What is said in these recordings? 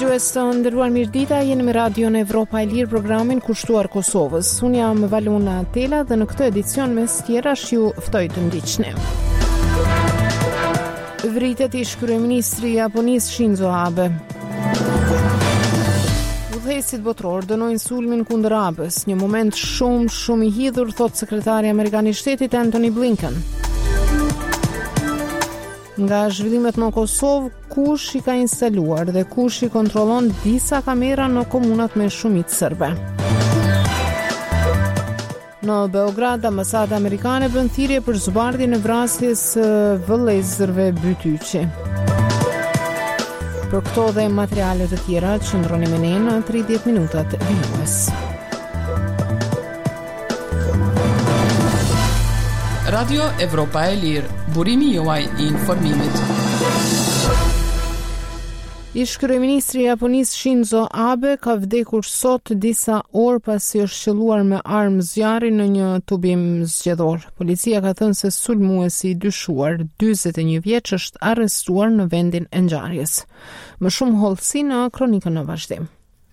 Dëgjues të nderuar, mirëdita, jeni me Radion Evropa e Lirë, programin kushtuar Kosovës. Unë jam Valuna Tela dhe në këtë edicion mes tjerash ju ftoj të ndiqni. Vritet ish kryeministri i Japonisë Shinzo Abe. Udhëheqësit botror dënojnë sulmin kundër Abes, një moment shumë i hidhur, thot sekretari amerikan i shtetit Antony Blinken. Nga zhvillimet në Kosovë, kush i ka instaluar dhe kush i kontrollon disa kamera në komunat me shumicë serbe. Në Beograd, ambasada amerikane bën thirrje për zbardhjen e vrasjes së vëllezërve Bytyqi. Për këto dhe materiale të tjera, qëndroni me ne në 30 minutat vijues. Radio Evropa e Lirë, burimi juaj i informimit. Ish kryeministri i Japonisë Shinzo Abe ka vdekur sot disa orë pasi është qelluar me armë zjarri në një tubim zgjedhor. Policia ka thënë se sulmuesi i dyshuar, 41 vjeç, është arrestuar në vendin e ngjarjes. Më shumë hollësi në kronikën në vazhdim.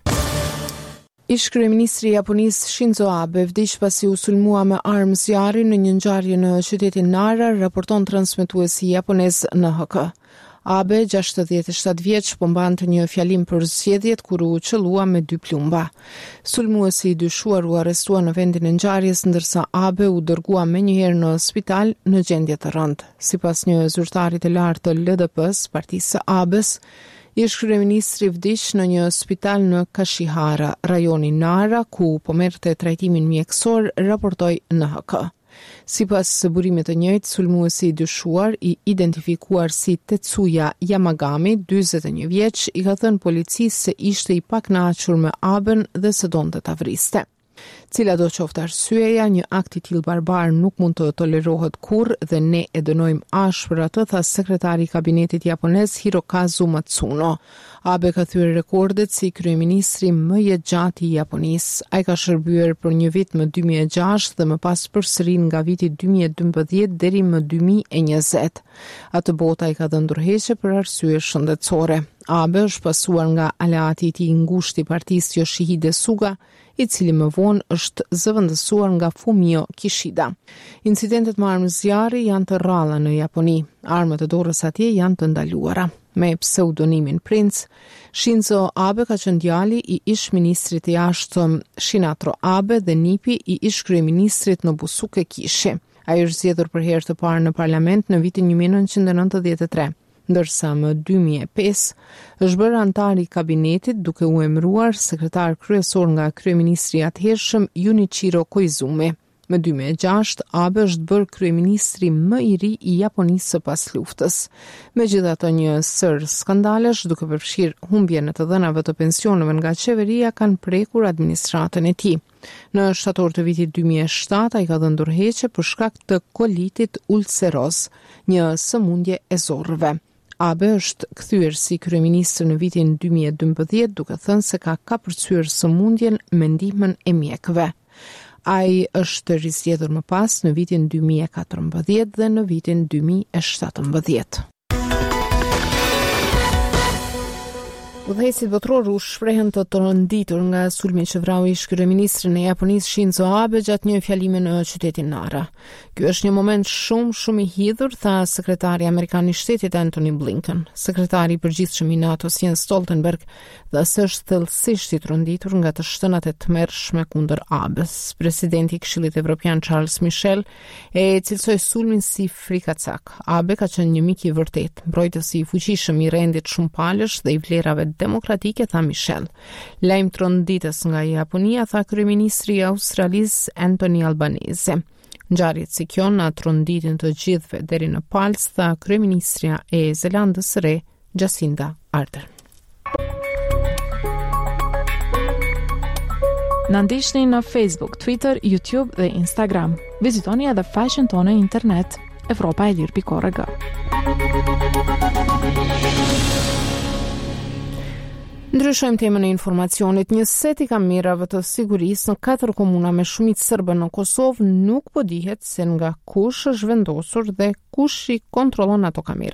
Ish kryeministri i Japonisë Shinzo Abe vdiq pasi u sulmua me armë zjarri në një ngjarje në qytetin Nara, raporton transmetuesi japonez NHK. Abe, 67 vjeç, po mbante një fjalim për zgjedhjet kur u qellua me 2 plumba. Sulmuesi i dyshuar u arrestua në vendin e ngjarjes, ndërsa Abe u dërgua menjëherë në spital në gjendje të rëndë. Sipas një zyrtari të lartë të LDP-s, partisë së Abes, ish kryeministri vdiq në një spital në Kashihara, rajoni Nara, ku po merrte trajtimin mjekësor, raportoi NHK. Sipas burimit të njëjtë, sulmuesi i dyshuar, i identifikuar si Tetsuya Yamagami, 41 vjeç, i ka thënë policisë se ishte i pakënaqur me Aben dhe se donte ta vriste. Cila do qoftë arsyeja, një akt i tillë barbar nuk mund të tolerohet kurrë dhe ne e dënojmë ashpër atë, tha sekretari i kabinetit japonez Hirokazu Matsuno. Abe ka thyer rekordet si kryeministri më i gjatë i Japonisë. Ai ka shërbyer për një vit më 2006 dhe më pas përsëri nga viti 2012 deri më 2020. Atë bota i ka dhënë ndërheqje për arsye shëndetësore. Abe është pasuar nga aleati i tij i ngushtë i partisë Yoshihide Suga, i cili më vonë është zëvendësuar nga Fumio Kishida. Incidentet me armë zjarri janë të rralla në Japoni. Armët e dorës atje janë të ndaluara. Me pseudonimin Prince, Shinzo Abe ka qenë djali i ish ministrit të jashtëm Shinatro Abe dhe nipi i ish kryeministrit Nobusuke Kishi. Ai është zgjedhur për herë të parë në parlament në vitin 1993. Ndërsa më 2005 është bërë antar i kabinetit duke u emëruar sekretar kryesor nga kryeministri i atëhershëm Junichiro Koizumi. Më 2006 Abe është bërë kryeministri më i ri i Japonisë së pas luftës. Megjithatë, një sër skandalesh duke përfshirë humbjen e të dhënave të pensioneve nga qeveria kanë prekur administratën e tij. Në shtator të vitit 2007 ai ka dhënë ndërheqje për shkak të kolitit ulceroz, një sëmundje e zorrëve. Abe është kthyer si kryeministër në vitin 2012 duke thënë se ka kapërcyer sëmundjen me ndihmën e mjekëve. Ai është rizgjedhur më pas në vitin 2014 dhe në vitin 2017. Udhëheqësit botror u shprehen të rënditur nga sulmi që vrau ish kryeministrin e Japonisë Shinzo Abe gjatë një fjalimi në qytetin Nara. Ky është një moment shumë i hidhur, tha sekretari amerikan i shtetit Antony Blinken. Sekretari i përgjithshëm i NATO-s Jens Stoltenberg dhe se është thellësisht i rënditur nga të shtënat e tmerrshme kundër Abes. Presidenti i Këshillit Evropian Charles Michel e cilësoi sulmin si frikacak. Abe ka qenë një mik i vërtet, mbrojtësi i fuqishëm i rendit shumë palësh dhe i vlerave demokratike, tha Michel. Lajm të rënditës nga Japonia, tha kryeministri i Australisë Anthony Albanese. Ngjarjet si kjo na tronditin të gjithëve deri në palc, tha kryeministria e Zelandës së Re Jacinda Ardern. Na ndiqni në Facebook, Twitter, YouTube dhe Instagram. Vizitoni edhe faqen tonë internet evropaelir.org. Ndryshojmë temën e informacionit. Një set i kamerave të sigurisë në 4 komuna me shumicë serbe në Kosovë nuk po dihet se nga kush është vendosur dhe kush i kontrollon ato kamera.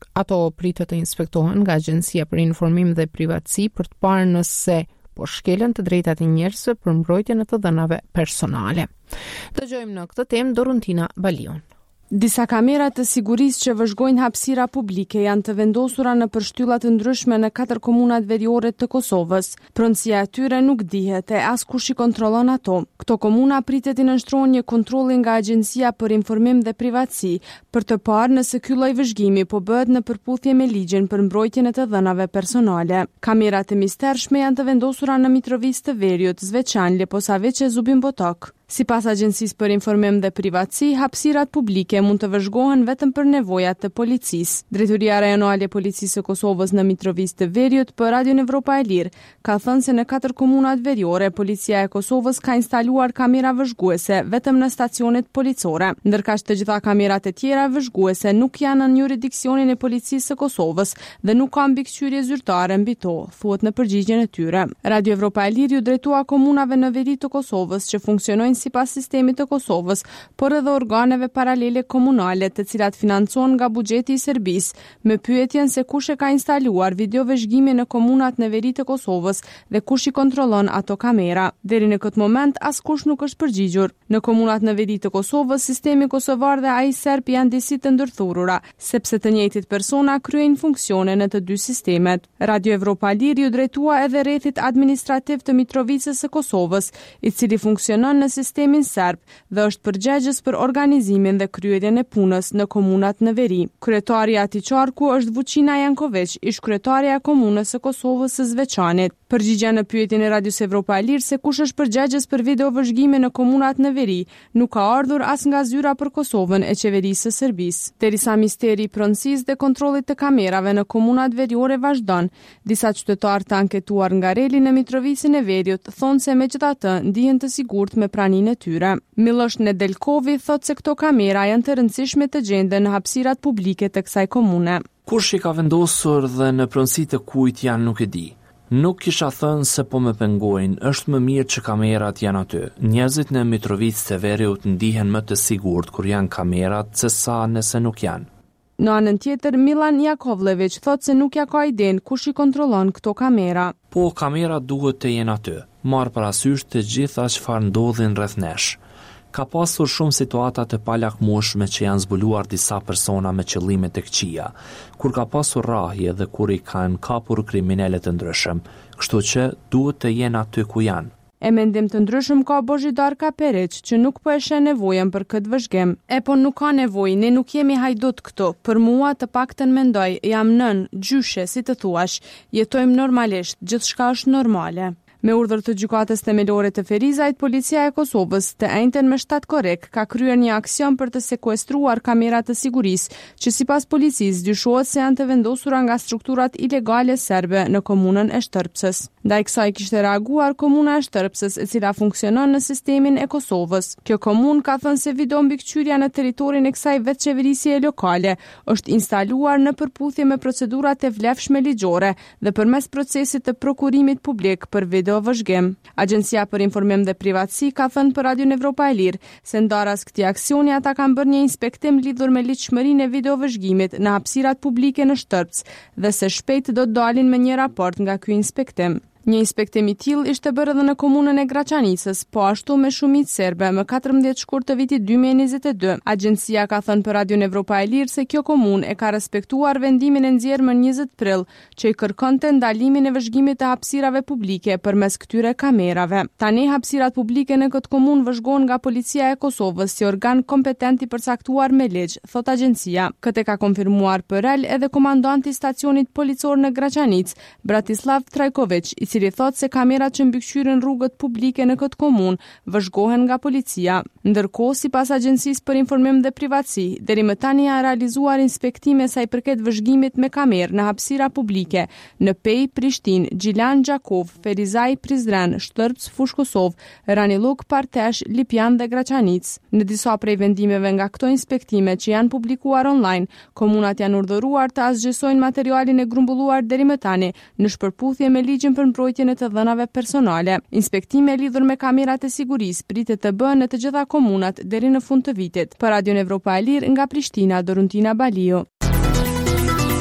Ato pritet të inspektohen nga Agjencia për Informim dhe Privatësi për të parë nëse po shkelen të drejtat e njerëzve për mbrojtjen e të dhënave personale. Dëgjojmë në këtë temë Dorontina Balion. Disa kamera të sigurisë që vëzhgojnë hapësira publike janë të vendosura në përshtylla të ndryshme në 4 komunat veriore të Kosovës. Pronësia e tyre nuk dihet e as kush i kontrollon ato. Këto komuna pritet të nënshtrohen një kontrolli nga Agjencia për Informim dhe Privatësi për të parë nëse ky lloj vëzhgimi po bëhet në përputhje me ligjin për mbrojtjen e të dhënave personale. Kamerat e mistershme janë të vendosura në Mitrovicë të Veriut, Zveçan, Leposaviç e Zubin-Botok. Sipas Agjencisë për Informim dhe Privatësi, hapësirat publike mund të vëzhgohen vetëm për nevojat të policisë. Drejtoria Rajonale e Policisë së Kosovës në Mitrovicë të Veriut për Radion Evropa e Lirë ka thënë se në 4 komunat veriore policia e Kosovës ka instaluar kamera vëzhguese vetëm në stacionet policore, ndërkaq të gjitha kamerat e tjera vëzhguese nuk janë në jurisdiksionin e Policisë së Kosovës dhe nuk ka mbikëqyrje zyrtare mbi to, thuhet në përgjigjen e tyre. Radio Evropa e Lirë ju drejtua komunave në veri të Kosovës që funksionojnë sipas sistemit të Kosovës, por edhe organeve paralele komunale të cilat financohen nga buxheti i Serbisë, me pyetjen se kush e ka instaluar videovëzhgimin në komunat në veri të Kosovës dhe kush i kontrollon ato kamera. Deri në këtë moment askush nuk është përgjigjur. Në komunat në veri të Kosovës, sistemi kosovar dhe ai serb janë disi të ndërthurura, sepse të njëjtit persona kryejnë funksione në të dy sistemet. Radio Evropa Lirë ju drejtua edhe rrethit administrativ të Mitrovicës së Kosovës, i cili funksionon në sistemin serb dhe është përgjegjës për organizimin dhe kryerjen e punës në komunat në veri. Kryetari i atij qarku është Vuçina Janković, ish kryetaria e komunës së Kosovës së Zveçanit. Përgjigjja në pyetjen e Radios Evropa e Lirë se kush është përgjegjës për videovëzhgimin në komunat në veri nuk ka ardhur as nga zyra për Kosovën e qeverisë së Serbisë. Derisa misteri i pronësisë dhe kontrollit të kamerave në komunat veriore vazhdon, disa qytetarë të anketuar nga Reli në Mitrovicën e Veriut thonë se megjithatë ndihen të sigurt me praninë e tyre. Miloš Nedeljkovi thotë se këto kamera janë të rëndësishme të gjenden në hapësirat publike të kësaj komune. Kush i ka vendosur dhe në pronësi të kujt janë nuk e di. Nuk kisha thënë se po me pengojnë, është më mirë që kamerat janë aty. Njerëzit në Mitrovicë të Veriut ndihen më të sigurt kur janë kamerat se sa nëse nuk janë. Në anën tjetër, Milan Jakovlević thotë se nuk ja ka idenë kush i kontrollon këto kamera. Po, kamerat duhet të jenë aty. Marr parasysh të gjitha çfarë ndodhin rreth nesh. Ka pasur shumë situata të palakmueshme që janë zbuluar disa persona me qëllime të këqija, kur ka pasur rrahje dhe kur i kanë kapur kriminale të ndryshëm, kështu që duhet të jenë aty ku janë. E mendim të ndryshëm ka Božidar Kaperić, që nuk po e sheh nevojën për këtë vëzhgim. Po nuk ka nevojë, ne nuk jemi hajdut këtu. Për mua të paktën mendoj, jam nën, gjyshe, si të thuash, jetojmë normalisht, gjithçka është normale. Me urdhër të gjykatës themelore të Ferizajt, policia e Kosovës të enjten me shtat korek ka kryer një aksion për të sekuestruar kamera të sigurisë, që sipas policisë dyshohet se janë të vendosura nga strukturat ilegale serbe në komunën e Shtërpsës. Ndaj kësaj kishte reaguar komuna e Shtërpsës, e cila funksionon në sistemin e Kosovës. Kjo komunë ka thënë se video mbikëqyrja në territorin e kësaj vetçeverisje lokale është instaluar në përputhje me procedurat e vlefshme ligjore dhe përmes procesit të prokurimit publik për vëzhgim. Agjencia për Informim dhe Privatësi ka thënë për Radion Evropa e Lirë se ndaras këtij aksioni ata kanë bërë një inspektim lidhur me ligjshmërinë e videovëzhgimit në hapësirat publike në Shtërps dhe se shpejt do të dalin me një raport nga ky inspektim. Një inspektim i tillë ishte bërë edhe në komunën e Graçanicës, po ashtu me shumicë serbe më 14 shkurt të vitit 2022. Agjencia ka thënë për Radion Evropa e Lirë se kjo komunë e ka respektuar vendimin e nxjerrë më 20 prill, që i kërkonte ndalimin e vëzhgimit të hapësirave publike përmes këtyre kamerave. Tani hapësirat publike në këtë komunë vëzhgohen nga policia e Kosovës si organ kompetent i përcaktuar me ligj, thot agjencia. Këtë ka konfirmuar për edhe komandanti i stacionit policor në Graçanicë, Bratislav Trajković, i cili thot se kamerat që mbikëqyrin rrugët publike në këtë komunë vëzhgohen nga policia. Ndërkohë, sipas Agjencisë për Informim dhe Privatësi, deri më tani janë realizuar inspektime sa i përket vëzhgimit me kamerë në hapësira publike në Pej, Prishtinë, Gjilan, Gjakov, Ferizaj, Prizren, Shtërps, Fush Kosovë, Raniluk, Partesh, Lipjan dhe Graçanicë. Në disa prej vendimeve nga këto inspektime që janë publikuar online, komunat janë urdhëruar të asgjësojnë materialin e grumbulluar deri më tani në shpërputhje me ligjin për mbrojtjen e të dhënave personale. Inspektime lidhur me kamerat e sigurisë pritet të bëhen në të gjitha komunat deri në fund të vitit. Për Radion Evropa e Lirë nga Prishtina, Dorontina Baliu.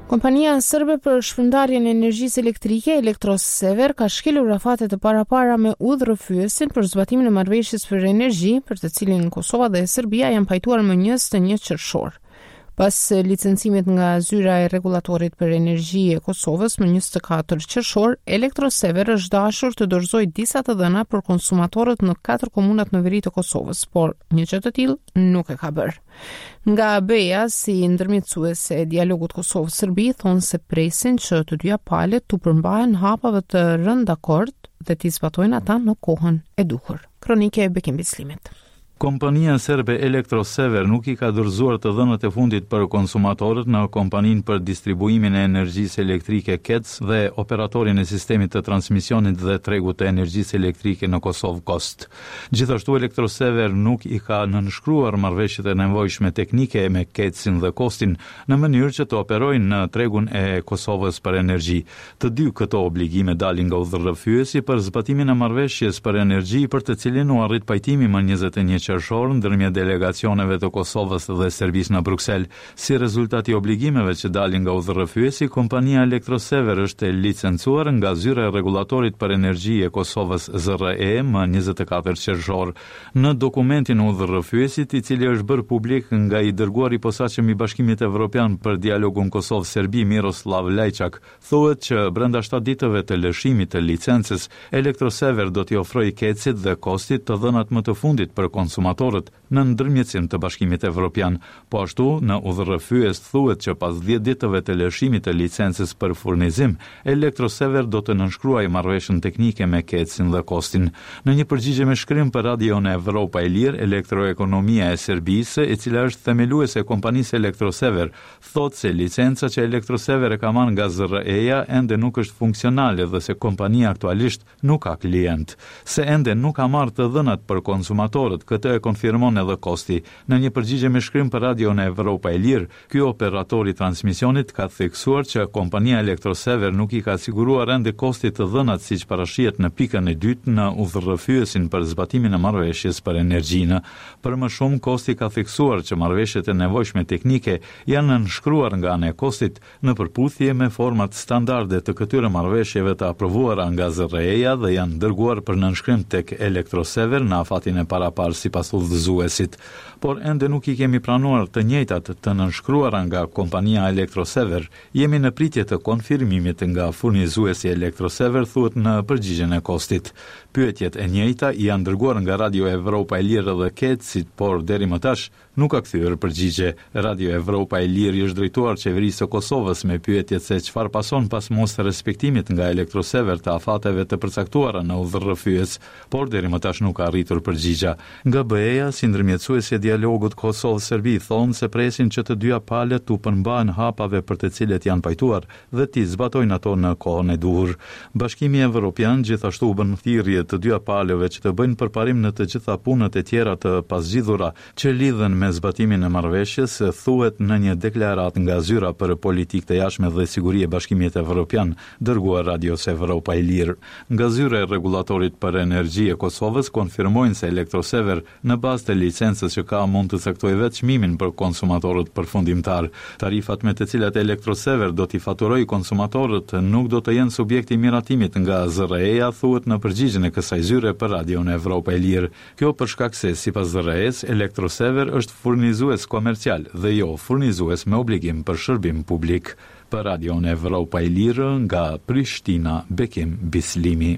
Kompania serbe për shpërndarjen e energjisë elektrike, Elektrosever, ka shkelur rafate të parapara me udhërrëfyesin për zbatimin e marrëveshjes për energji, për të cilin Kosova dhe Serbia janë pajtuar më 21 qershor. Pas licencimit nga zyra e rregullatorit për energji e Kosovës më 24 qershor, Elektrosever është dashur të dorëzojë disa të dhëna për konsumatorët në 4 komunat në veri të Kosovës, por një gjë të tillë nuk e ka bërë. Nga BE-ja, si ndërmjetësuese e dialogut Kosovë-Serbi, thonë se presin që të dyja palët të përmbahen hapave të rënë dakord dhe t'i zbatojnë ata në kohën e duhur. Kronike e Bekim Bislimit. Kompania serbe Elektrosever nuk i ka dorëzuar të dhënat e fundit për konsumatorët në kompaninë për distribuimin e energjisë elektrike KEC dhe operatorin e sistemit të transmisionit dhe tregut të energjisë elektrike në Kosovë KOST. Gjithashtu Elektrosever nuk i ka nënshkruar marrëveshjet e nevojshme teknike me KEC-in dhe KOST-in në mënyrë që të operojnë në tregun e Kosovës për energji. Të dy këto obligime dalin nga udhërrëfyesi për zbatimin e marrëveshjes për energji për të cilin u arrit pajtimi më 21 qershor ndërmjet delegacioneve të Kosovës dhe Serbisë në Bruksel. Si rezultat i obligimeve që dalin nga udhërrëfyesi, kompania Elektrosever është licencuar nga zyra e rregullatorit për energji e Kosovës ZRE më 24 qershor. Në dokumentin e udhërrëfyesit, i cili është bërë publik nga i dërguari i posaçëm i Bashkimit Evropian për dialogun Kosovë-Serbi Miroslav Lajçak, thuhet që brenda 7 ditëve të lëshimit të licencës, Elektrosever do t'i ofrojë KEC-it dhe KOST-it të dhënat më të fundit për konsumatorët në ndërmjetësim të Bashkimit Evropian. Po ashtu, në udhërrëfyes thuhet që pas 10 ditëve të lëshimit të licencës për furnizim, Elektrosever do të nënshkruajë marrëveshjen teknike me KEC-in dhe KOST-in. Në një përgjigje me shkrim për Radion Evropa e Lirë, Elektroekonomia e Serbisë, e cila është themeluese e kompanisë Elektrosever, thotë se licenca që Elektrosever e ka marrë nga ZRE-ja ende nuk është funksionale dhe se kompania aktualisht nuk ka klient. Se ende nuk ka marrë të dhënat për konsumatorët, këtë e konfirmon edhe KOST-i. Në një përgjigje me shkrim për Radion Evropa e Lirë, ky operator i transmisionit ka theksuar që kompania Elektrosever nuk i ka siguruar ende KOST-it të dhënat siç parashihet në pikën e dytë në udhërrëfyesin për zbatimin e marrëveshjes për energjinë. Për më shumë, KOST-i ka theksuar që marrëveshjet e nevojshme teknike janë nënshkruar nga ana e KOST-it në përputhje me format standarde të këtyre marrëveshjeve të aprovuara nga ZRE-ja dhe janë dërguar për nënshkrim tek Elektrosever në afatin e parapar sipas udhëzuesit. Por ende nuk i kemi pranuar të njëjtat të nënshkruara nga kompania Elektrosever. Jemi në pritje të konfirmimit nga furnizuesi Elektrosever, thuhet në përgjigjen e KOST-it. Pyetjet e njëjta janë dërguar nga Radio Evropa e Lirë dhe KEC-it, por deri më tash nuk ka kthyer përgjigje. Radio Evropa e Lirë është drejtuar qeverisë së Kosovës me pyetjet se çfarë pason pas mos respektimit nga Elektrosever të afateve të përcaktuara në udhërrëfyes, por deri më tash nuk ka arritur përgjigja. Nga BE-ja, si ndërmjetësuesi e dialogut Kosovë-Serbi, thonë se presin që të dyja palët të përmbahen hapave për të cilet janë pajtuar dhe t'i zbatojnë ato në kohën e duhur. Bashkimi Evropian gjithashtu bën thirrje të dyja palëve që të bëjnë përparim në të gjitha punët e tjera të pasgjidhura që lidhen me zbatimin e marrëveshjes, thuhet në një deklaratë nga zyra për politikë të jashtme dhe siguri e Bashkimit Evropian, dërguar Radios Evropa e Lirë. Nga zyra e rregullatorit për energji e Kosovës konfirmojnë se Elektrosever në bazë të licencës që ka mund të caktojë vetë çmimin për konsumatorët përfundimtar. Tarifat me të cilat Elektrosever do t'i faturojë konsumatorët nuk do të jenë subjekti i miratimit nga ZRE-ja, thuhet në përgjigjen e kësaj zyre për Radion Evropa e Lirë. Kjo për shkak se sipas ZRE-s, Elektrosever është furnizues komercial dhe jo furnizues me obligim për shërbim publik. Për Radion Evropa e Lirë nga Prishtina, Bekim Bislimi.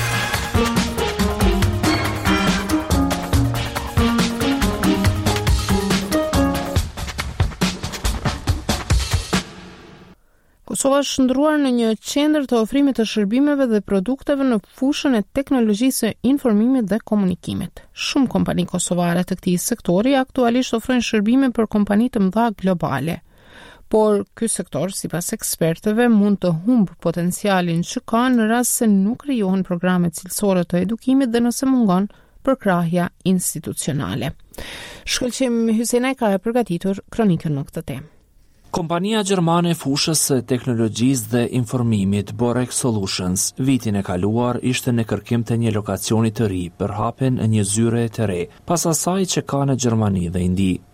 Kosova është ndruar në një qendër të ofrimit të shërbimeve dhe produkteve në fushën e teknologjisë së informimit dhe komunikimit. Shumë kompani kosovare të këtij sektori aktualisht ofrojnë shërbime për kompani të mëdha globale. Por ky sektor, sipas ekspertëve, mund të humbë potencialin që ka në rast se nuk krijohen programe cilësore të edukimit dhe nëse mungon përkrahja institucionale. Shkëlqim Hysenaj ka përgatitur kronikën në këtë temë. Kompania gjermane fushës së teknologjisë dhe informimit Borek Solutions vitin e kaluar ishte në kërkim të një lokacioni të ri për hapjen e një zyre të re, pas asaj që ka në Gjermani dhe Indi.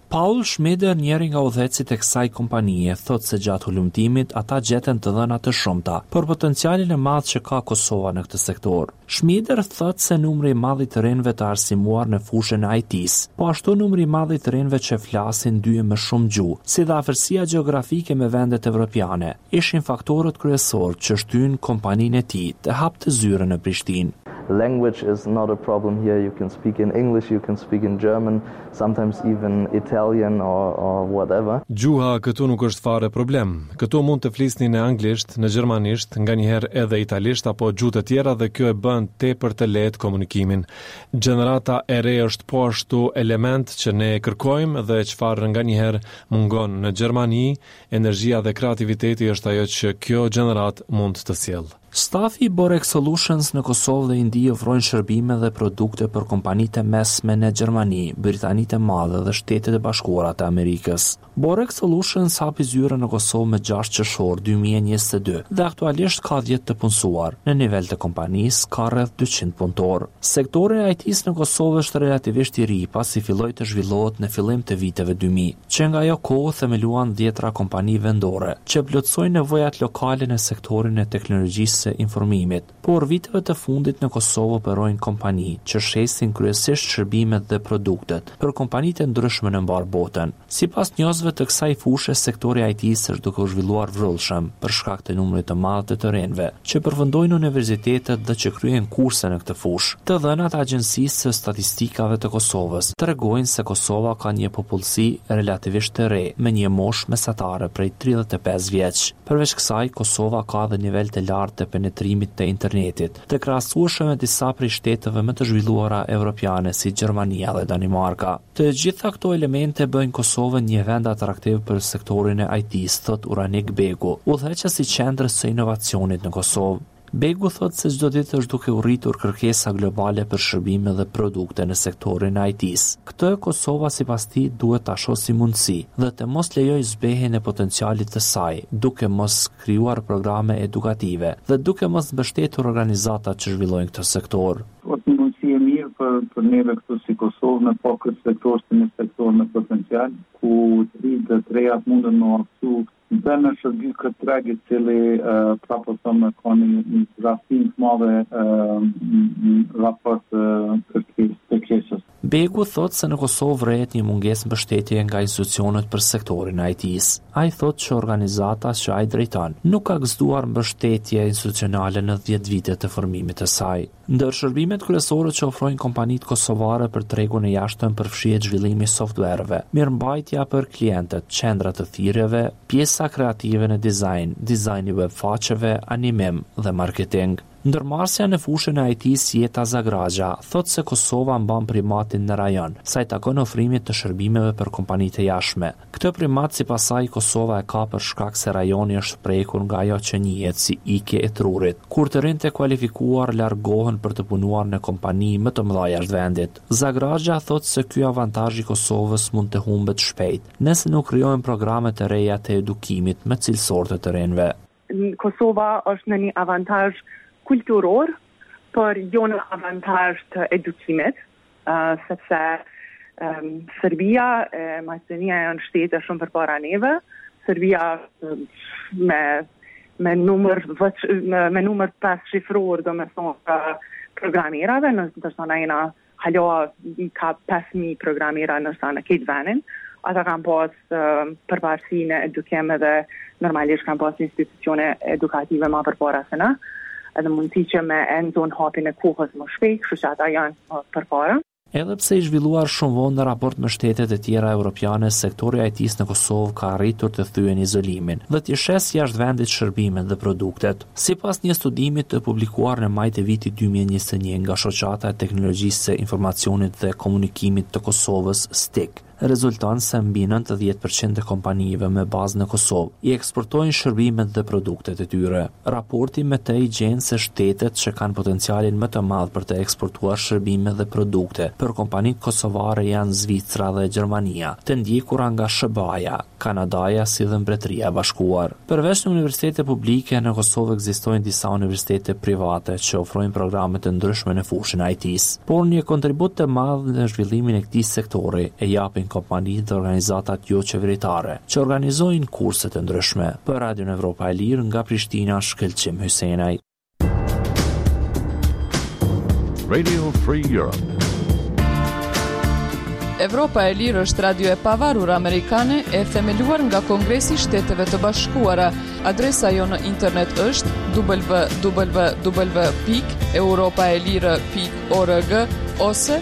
Paul Schmider, njëri nga udhëhecit e kësaj kompanie, thotë se gjatë hulumtimit ata gjeten të dhëna të shumta për potencialin e madh që ka Kosova në këtë sektor. Schmider thotë se numri i madh i të rinjve të arsimuar në fushën e IT-s, po ashtu numri i madh i të rinjve që flasin dy më shumë gjuhë, si dhe afërsia gjeografike me vendet evropiane, ishin faktorët kryesorë që shtyn kompaninë e tij të hapte zyrën në Prishtinë. Language is not a problem here. You can speak in English, you can speak in German, sometimes even Italian or whatever. Gjuha këtu nuk është fare problem. Këtu mund të flisni në anglisht, në gjermanisht, nganjëherë edhe italisht apo gjuhë të tjera dhe kjo e bën tepër të lehtë komunikimin. Gjenerata e re është po ashtu element që ne kërkojmë dhe çfarë nganjëherë mungon në Gjermani, energjia dhe kreativiteti është ajo që kjo gjenerat mund të sjellë. Stafi i Borek Solutions në Kosovë dhe Indi ofrojnë shërbime dhe produkte për kompanitë e mesme në Gjermani, Britanitë e Madhe dhe Shtetet e Bashkuara të Amerikës. Borek Solutions hapi zyrën në Kosovë me 6 qershor 2022 dhe aktualisht ka 10 të punësuar. Në nivel të kompanisë ka rreth 200 punëtorë. Sektori i IT-s në Kosovë është relativisht i ri pasi filloi të zhvillohet në fillim të viteve 2000, që nga ajo kohë themeluan 10 kompani vendore që plotësojnë nevojat lokale në sektorin e teknologjisë së informimit, por viteve të fundit në Kosovë operojnë kompani që shesin kryesisht shërbimet dhe produktet për kompanitë ndryshme në mbar botën. Sipas njohësve të kësaj fushë, sektori IT-s është duke u zhvilluar vrullshëm për shkak të numrit të madh të rinjve që përfundojnë universitetet dhe që kryejnë kurse në këtë fushë. Të dhënat e Agjencisë së Statistikave të Kosovës tregojnë se Kosova ka një popullsi relativisht të re me një moshë mesatare prej 35 vjeç. Përveç kësaj, Kosova ka dhe nivel të lartë të penetrimit të internetit, të krahasueshëm me disa prej shteteve më të zhvilluara evropiane si Gjermania dhe Danimarka. Të gjitha këto elemente bëjnë Kosovën një vend atraktiv për sektorin e IT-s, thot Uranik Begu, udhëheqës i qendrës së inovacionit në Kosovë. Begu thot se çdo ditë është duke u rritur kërkesa globale për shërbime dhe produkte në sektorin e IT-s. Këtë Kosova sipas tij duhet ta shohë si mundësi dhe të mos lejojë zbehjen e potencialit të saj, duke mos krijuar programe edukative dhe duke mos mbështetur organizatat që zhvillojnë këtë sektor. Është një mundësi e mirë për neve këtu si Kosovë në po këtë sektor si një sektor me potencial, ku të rejat mundën në aktu dhe në shërby këtë treg i cili prapo thëmë ka një rastin të madhe raport kërkesës. Begu thot se në Kosovë vret një mungesë mbështetje nga institucionet për sektorin e IT-s. Ai thot që organizata që ai drejton nuk ka gëzuar mbështetje institucionale në 10 vite të formimit të saj. Ndër shërbimet kryesore që ofrojnë kompanitë kosovare për tregun e jashtëm përfshihet zhvillimi i softvereve, mirëmbajtja për klientët, qendra të thirrjeve, pjesa kreative në dizajn, dizajni webfaqeve, animim dhe marketing. Ndërmarrësja në fushën e IT-s Jeta Zagraxha thot se Kosova mban primatin në rajon, sa i takon ofrimit të shërbimeve për kompanitë e jashtme. Këtë primat sipas saj Kosova e ka për shkak se rajoni është prekur nga ajo që njihet si ikje e trurit, kur të rinjtë e kualifikuar largohen për të punuar në kompani më të mëdha jashtë vendit. Zagraxha thot se ky avantazh i Kosovës mund të humbet shpejt, nëse nuk krijohen programe të reja të edukimit më cilësor të rinjve. Kosova është në një avantazh kulturor, për jo në avantazh të edukimit, sepse Serbia e Maqedonia janë shtete shumë përpara neve. Serbia me numër 5 shifror, do me thonë programerave, ndërsa na halo ka 5.000 programera ndërsa në këtë venin. Ata kanë pas përparësi në edukim dhe normalisht kanë pas institucione edukative ma përpara se na. Edhe mundësi që me endon hapin e kohës më shpejt, kështu që ata janë përpara. Edhe pse i zhvilluar shumë vonë në raport me shtetet e tjera evropiane, sektori IT-s në Kosovë ka arritur të thyen izolimin dhe të shes jashtë vendit shërbimet dhe produktet. Sipas një studimi të publikuar në maj të vitit 2021 nga Shoqata e Teknologjisë së Informacionit dhe Komunikimit të Kosovës, STIC, rezulton se mbi 90% e kompanive me bazë në Kosovë i eksportojnë shërbimet dhe produktet e tyre. Raporti me të i gjen se shtetet që kanë potencialin më të madh për të eksportuar shërbime dhe produkte për kompanitë kosovare janë Zvicra dhe Gjermania, të ndjekura nga SBA-ja, Kanadaja si dhe Mbretëria e Bashkuar. Përveç në universitete publike në Kosovë ekzistojnë disa universitete private që ofrojnë programe të ndryshme në fushën IT-s, por një kontribut të madh në zhvillimin e këtij sektori e japin kompani dhe organizatat jo qeveritare, që organizojnë kurse të ndryshme. Për Radion Evropa e Lirë nga Prishtina, Shkëlqim Hysenaj. Radio Free Europe. Evropa e Lirë është radio e pavarur amerikane e themeluar nga Kongresi i Shteteve të Bashkuara. Adresa jo në internet është www.europaelire.org ose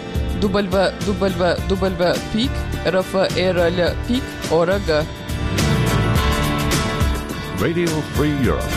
www.rfrl.org. Radio Free Europe.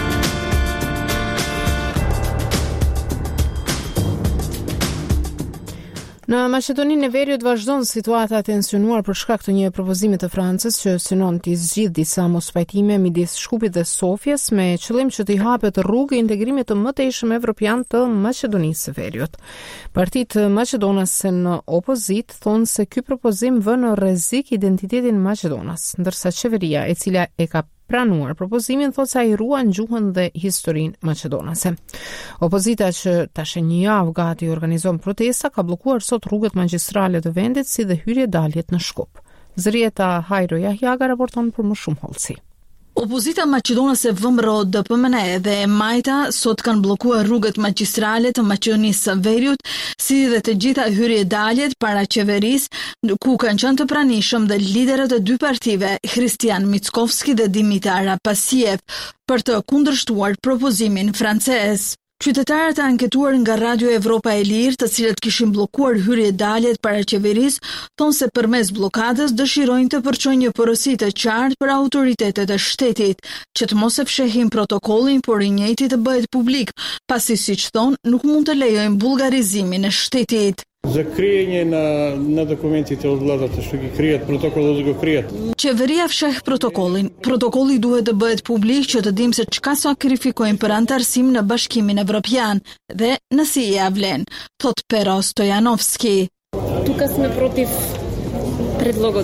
Në Maqedoninë e Veriut vazhdon situata e tensionuar për shkak të një propozimi të Francës që synon të zgjidhë disa mospajtime midis Shkupit dhe Sofjes me qëllim që të hapet rrugë integrimit të mëtejshëm evropian të Maqedonisë së Veriut. Partitë maqedonase në opozit thonë se ky propozim vën në rrezik identitetin maqedonas, ndërsa qeveria e cila e ka pranuar propozimin thotë se ai ruan gjuhën dhe historinë maqedonase. Opozita që tash një javë gati organizon protesta ka bllokuar sot rrugët magjistrale të vendit si dhe hyrje-daljet në Shkup. Zrieta Hajro Jahjaga raporton për më shumë hollësi. Opozita maqedonase VMRO DPMNE dhe Majta sot kanë bllokuar rrugët magjistrale të Maqedonisë së Veriut, si dhe të gjitha hyrje-daljet para qeverisë, ku kanë qenë të pranishëm dhe liderët e dy partive, Hristian Mickovski dhe Dimitar Rapasiev, për të kundërshtuar propozimin francez. Qytetarët e anketuar nga Radio Evropa e Lirë, të cilët kishin bllokuar hyrje-daljet para qeverisë, thonë se përmes bllokadës dëshirojnë të përçojnë një porosi të qartë për autoritetet e shtetit, që të mos e fshehin protokollin, por i njëjti të bëhet publik, pasi siç thonë, nuk mund të lejojnë bullgarizimin e shtetit. Закрияние на документите от владата, што ги кријат протоколот да го кријат. Qeveria fsheh protokollin. Protokolli duhet të bëhet publik që të dimë se çka sakrifikojnë për antarësim në Bashkimin Evropian dhe nëse ia vlen, thot Pero Stojanovski. Тука сме против предлогот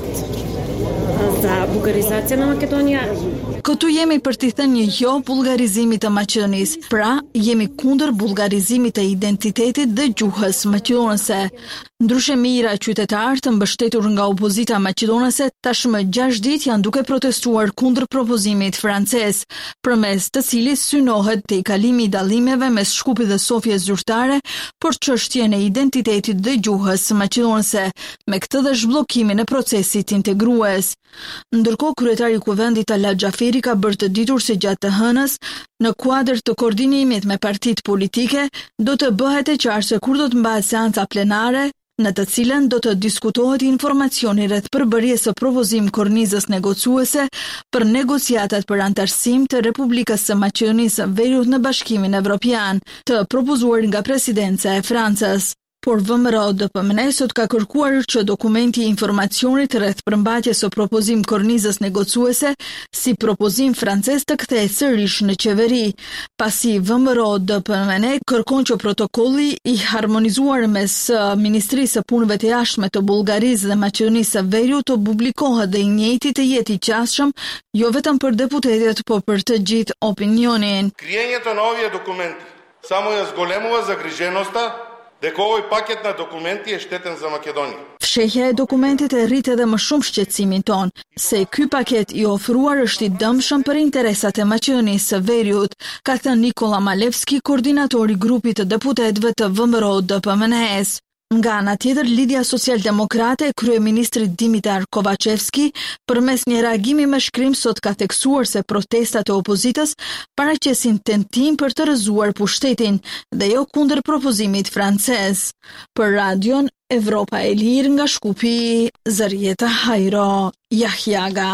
за булгаризација на Македонија. Këtu jemi për t'i thënë një jo bullgarizimit të Maqedonisë, pra jemi kundër bullgarizimit të identitetit dhe gjuhës maqedonase. Ndryshe mijëra qytetarë të mbështetur nga opozita maqedonase tashmë 6 ditë janë duke protestuar kundër propozimit francez, përmes të cilit synohet te kalimi i dallimeve mes Shkupit dhe Sofjes zyrtare për çështjen e identitetit dhe gjuhës maqedonase, me këtë dhe zhbllokimin e procesit integrues. Ndërkohë kryetari i kuvendit Ala Xhaferi ka bërë të ditur se gjatë të hënës, në kuadër të koordinimit me partitë politike, do të bëhet e qartë se kur do të mbahet seanca plenare, në të cilën do të diskutohet informacioni rreth përbërjes së propozim kornizës negociuese për negociatat për antarësim të Republikës së Maqedonisë së Veriut në Bashkimin Evropian, të propozuar nga presidenca e Francës. Por VMRO DPMNE sot ka kërkuar që dokumenti i informacionit rreth përmbajtjes së propozim kornizës negociuese si propozim francez të kthehet sërish në qeveri, pasi VMRO DPMNE kërkon që protokolli i harmonizuar mes Ministrisë së Punëve të Jashtme të Bullgarisë dhe Maqedonisë së Veriut të publikohet dhe i njëjti të jetë i qasshëm jo vetëm për deputetët, por për të gjithë opinionin. Криењето на овие документи само ја зголемува загриженоста дека овој пакет на документи е штетен за Македонија. Fshehja e dokumentit e rrit edhe më shumë shqetësimin ton, se ky paket i ofruar është i dëmshëm për interesat e Maqedonisë së Veriut, ka thënë Nikola Malevski, koordinatori i grupit të deputetëve të VMRO DPMNE-s. Nga ana tjetër, Lidhja Social-Demokrate, kryeministri Dimitar Kovacevski, përmes një reagimi me shkrim sot ka theksuar se protestat e opozitës paraqesin tentim për të rrëzuar pushtetin dhe jo kundër propozimit francez. Për Radion Evropa e Lirë nga Shkupi, Zarieta Hajro Jahjaga.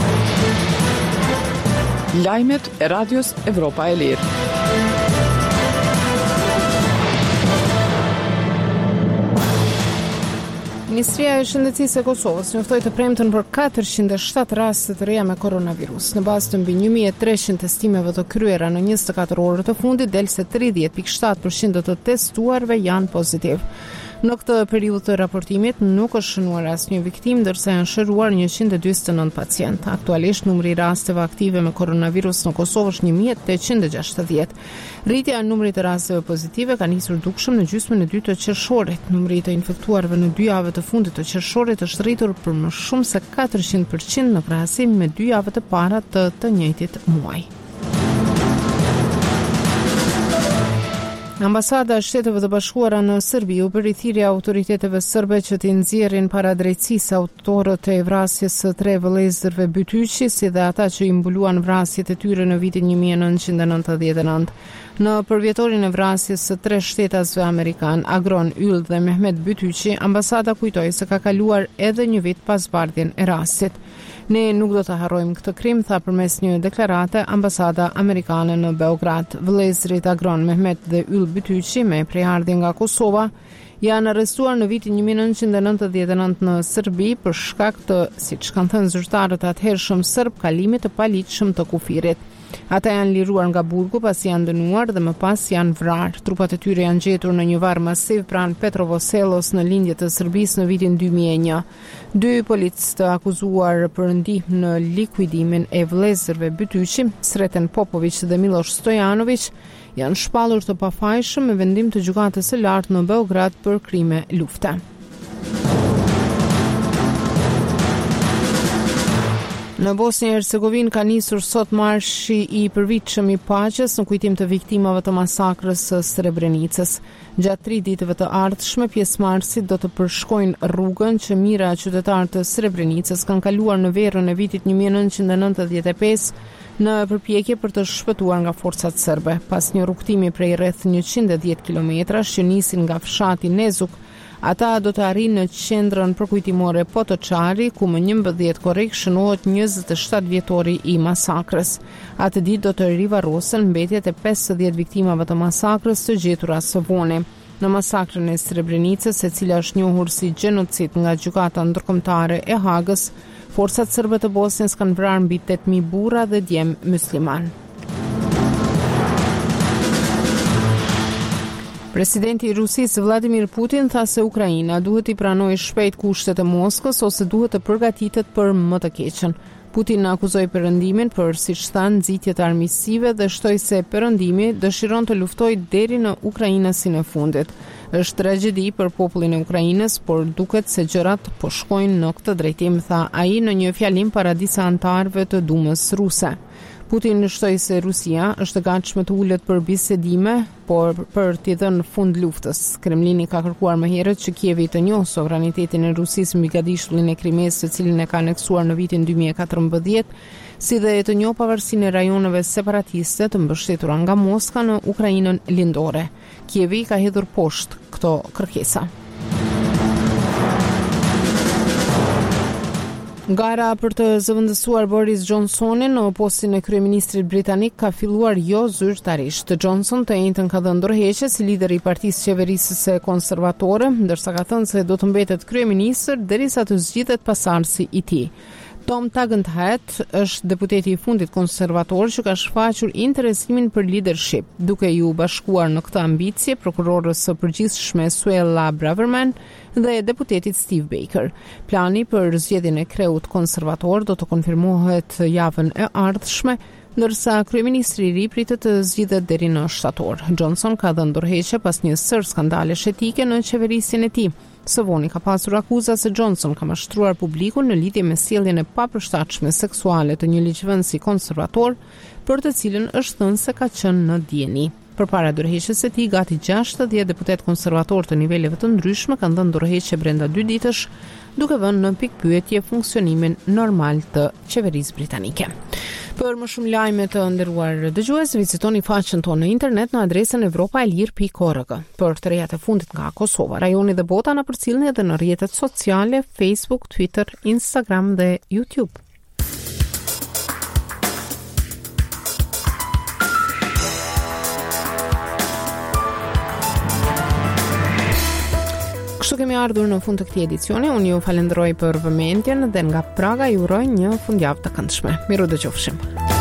Lajmet e Radios Evropa e Lirë. Ministria e Shëndetësisë e Kosovës njoftoi të premten për 407 raste të reja me koronavirus. Në bazë të mbi 1300 testimeve të kryera në 24 orët të fundit, del se 30.7% të testuarve janë pozitiv. Në këtë periudhë të raportimit nuk është shënuar asnjë viktimë, ndërsa janë shëruar 149 pacientë. Aktualisht numri i rasteve aktive me koronavirus në Kosovë është 1860. Rritja e numrit të rasteve pozitive ka nisur dukshëm në gjysmën e dytë të qershorit. Numri i të infektuarve në 2 javët të fundit të qershorit është rritur për më shumë se 400% në krahasim me 2 javët e para të njëjtit muaj. Ambasada e Shteteve të Bashkuara në Serbi u bëri thirrje autoriteteve serbe që t'i nxjerrin para drejtësisë autorët e vrasjes së 3 vëllezërve Bytyqi, si dhe ata që i mbuluan vrasjet e tyre në vitin 1999. Në përvjetorin e vrasjes së 3 shtetasve amerikan, Agron Yll dhe Mehmet Bytyqi, ambasada kujtoi se ka kaluar edhe një vit pas bardhjen e rastit. Ne nuk do të harrojmë këtë krim, tha përmes një deklarate ambasada amerikane në Beograd. Vëllezërit Agron, Mehmet dhe Yll Bytyqi, me prejardhje nga Kosova, janë arrestuar në vitin 1999 në Serbi për shkak të, siç kanë thënë zyrtarët atëhershëm serb, kalimit të paligjshëm të kufirit. Ata janë liruar nga burgu pasi janë dënuar dhe më pas janë vrarë. Trupat e tyre janë gjetur në një varr masiv pranë Petrovoselos në lindje të Serbisë në vitin 2001. 2 policë të akuzuar për ndihmë në likuidimin e vëllezërve Bytyqi, Sreten Popović dhe Miloš Stojanović, janë shpallur të pafajshëm me vendim të gjykatës së lartë në Beograd për krime lufte. Në Bosnjë e Hercegovinë ka nisur sot marshi i përvitshëm i paqes në kujtim të viktimave të masakrës së Srebrenicës. Gjatë 3 ditëve të ardhshme, pjesëmarrësit do të përshkojnë rrugën që mijëra qytetarë të Srebrenicës kanë kaluar në verën e vitit 1995 në përpjekje për të shpëtuar nga forcat serbe. Pas një rrugtimi prej rreth 110 kilometrash që nisin nga fshati Nezuk, ata do të arrijnë në qendrën përkujtimore Potočari, ku më 11 korrik shënohet 27 vjetori i masakrës. Atë ditë do të rivarrosen mbetjet e 50 viktimave të masakrës të gjetura së voni. Në masakrën e Srebrenicës, e cila është njohur si gjenocid nga gjykata ndërkombëtare e Hagës, forcat serbe të Bosnjës kanë vrarë mbi 8000 burra dhe djem musliman. Presidenti i Rusisë Vladimir Putin tha se Ukraina duhet i pranojë shpejt kushtet e Moskës ose duhet të përgatitet për më të keqen. Putin akuzoi Perëndimin për, siç thanë, nxitjet armiqësive dhe shtoi se Perëndimi dëshiron të luftojë deri në Ukrainën e fundit. Është tragjedi për popullin e Ukrainës, por duket se gjërat po shkojnë në këtë drejtim, tha ai në një fjalim para disa anëtarëve të Dumës ruse. Putin shtoi se Rusia është e gatshme të ulet për bisedime, por për t'i dhënë fund luftës. Kremlini ka kërkuar më herët që Kievi të njohë sovranitetin e Rusisë mbi gadishullin e Krimes, të cilin e ka aneksuar në vitin 2014, si dhe të njohë pavarësinë e rajoneve separatiste të mbështetura nga Moska në Ukrainën lindore. Kievi ka hedhur poshtë këto kërkesa. Gara për të zëvendësuar Boris Johnsonin në postin e kryeministrit britanik ka filluar jo zyrtarisht. Johnson të njëjtën ka dhënë ndërheqje si lider i partisë qeverisëse konservatore, ndërsa ka thënë se do të mbetet kryeministër derisa të zgjidhet pasardhësi i tij. Tom Tugendhat është deputeti i fundit konservator që ka shfaqur interesimin për leadership, duke ju bashkuar në këtë ambicje prokurorës së përgjithshme Suella Braverman dhe deputetit Steve Baker. Plani për zgjedhjen e kreut konservator do të konfirmohet javën e ardhshme, ndërsa kryeministri i ri pritet të zgjidhet deri në shtator. Johnson ka dhënë ndërheqje pas një sër skandalesh etike në qeverisjen e tij. Së voni ka pasur akuza se Johnson ka mashtruar publikun në lidhje me sjelljen e papërshtatshme seksuale të një ligjvënësi konservator, për të cilën është thënë se ka qenë në dieni. Përpara ndërheqjes së tij, gati 60 deputet konservator të niveleve të ndryshme kanë dhënë ndërheqje brenda 2 ditësh, duke vënë në pikpyetje funksionimin normal të qeverisë britanike. Për më shumë lajme të nderuar dëgjues, vizitoni faqen tonë në internet në adresën evropaelir.org. Për të rejat e fundit nga Kosova, rajoni dhe bota na përcjellni edhe në rrjetet sociale, Facebook, Twitter, Instagram dhe YouTube. Kështu kemi ardhur në fund të këtij edicioni. Unë ju falenderoj për vëmendjen dhe nga Praga ju uroj një fundjavë të këndshme. Miru dëgjofshim.